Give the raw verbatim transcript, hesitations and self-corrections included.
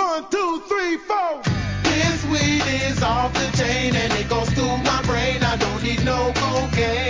One, two, three, four. This weed is off the chain and it goes through my brain. I don't need no cocaine.